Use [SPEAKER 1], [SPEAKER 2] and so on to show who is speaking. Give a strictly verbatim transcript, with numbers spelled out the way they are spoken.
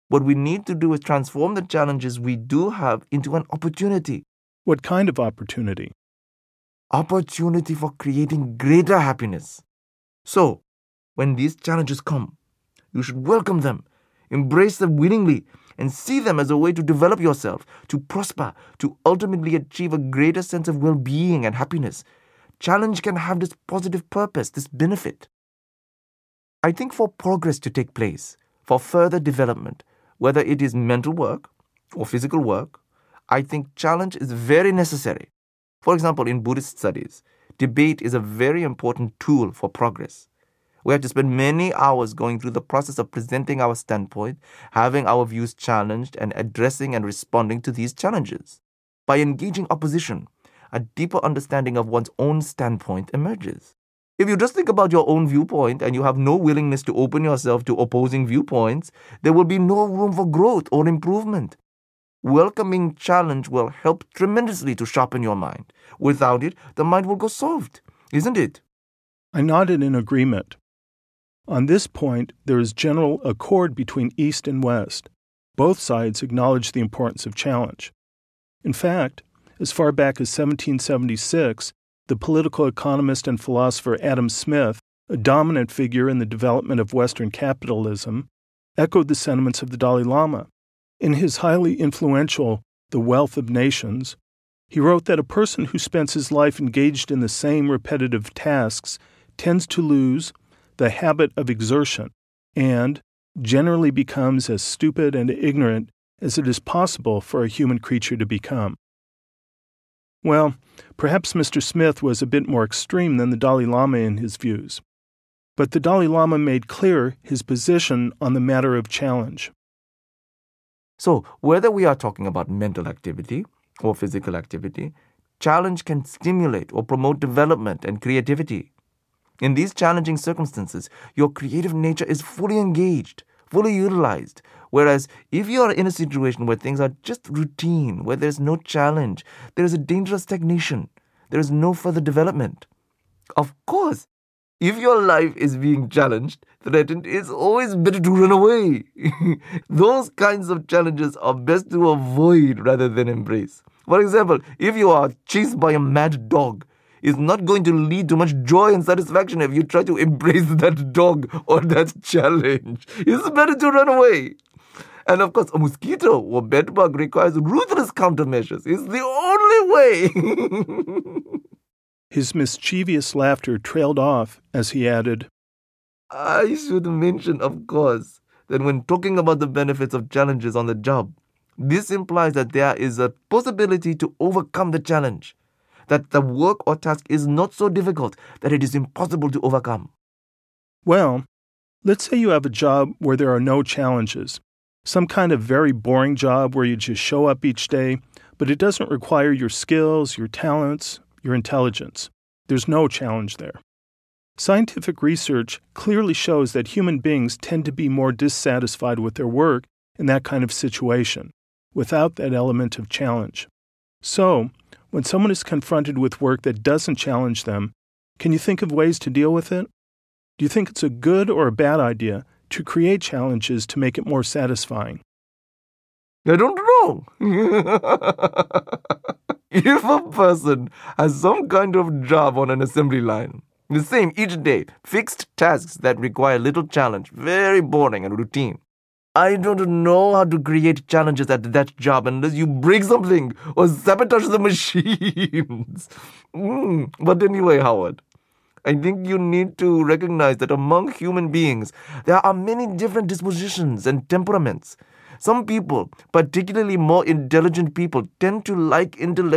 [SPEAKER 1] What we need to do is transform the challenges we do have into an opportunity.
[SPEAKER 2] What kind of opportunity?
[SPEAKER 1] Opportunity for creating greater happiness. So, when these challenges come, you should welcome them, embrace them willingly, and see them as a way to develop yourself, to prosper, to ultimately achieve a greater sense of well-being and happiness. Challenge can have this positive purpose, this benefit. I think for progress to take place, for further development, whether it is mental work or physical work, I think challenge is very necessary. For example, in Buddhist studies, debate is a very important tool for progress. We have to spend many hours going through the process of presenting our standpoint, having our views challenged, and addressing and responding to these challenges. By engaging opposition, a deeper understanding of one's own standpoint emerges. If you just think about your own viewpoint and you have no willingness to open yourself to opposing viewpoints, there will be no room for growth or improvement. Welcoming challenge will help tremendously to sharpen your mind. Without it, the mind will go soft, isn't it?
[SPEAKER 2] I nodded in agreement. On this point, there is general accord between East and West. Both sides acknowledge the importance of challenge. In fact, as far back as seventeen seventy-six, the political economist and philosopher Adam Smith, a dominant figure in the development of Western capitalism, echoed the sentiments of the Dalai Lama. In his highly influential The Wealth of Nations, he wrote that a person who spends his life engaged in the same repetitive tasks tends to lose the habit of exertion and generally becomes as stupid and ignorant as it is possible for a human creature to become. Well, perhaps Mister Smith was a bit more extreme than the Dalai Lama in his views, but the Dalai Lama made clear his position on the matter of challenge.
[SPEAKER 1] So, whether we are talking about mental activity or physical activity, challenge can stimulate or promote development and creativity. In these challenging circumstances, your creative nature is fully engaged, fully utilized. Whereas if you are in a situation where things are just routine, where there is no challenge, there is a dangerous stagnation. There is no further development. Of course, if your life is being challenged, threatened, it's always better to run away. Those kinds of challenges are best to avoid rather than embrace. For example, if you are chased by a mad dog, it's not going to lead to much joy and satisfaction if you try to embrace that dog or that challenge. It's better to run away. And of course, a mosquito or bedbug requires ruthless countermeasures. It's the only way.
[SPEAKER 2] His mischievous laughter trailed off as he added,
[SPEAKER 1] I should mention, of course, that when talking about the benefits of challenges on the job, this implies that there is a possibility to overcome the challenge, that the work or task is not so difficult that it is impossible to overcome.
[SPEAKER 2] Well, let's say you have a job where there are no challenges. Some kind of very boring job where you just show up each day, but it doesn't require your skills, your talents, your intelligence. There's no challenge there. Scientific research clearly shows that human beings tend to be more dissatisfied with their work in that kind of situation, without that element of challenge. So, when someone is confronted with work that doesn't challenge them, can you think of ways to deal with it? Do you think it's a good or a bad idea to create challenges to make it more satisfying?
[SPEAKER 1] I don't know. If a person has some kind of job on an assembly line, the same each day, fixed tasks that require little challenge, very boring and routine, I don't know how to create challenges at that job unless you break something or sabotage the machines. mm. But anyway, Howard, I think you need to recognize that among human beings, there are many different dispositions and temperaments. Some people, particularly more intelligent people, tend to like intellectual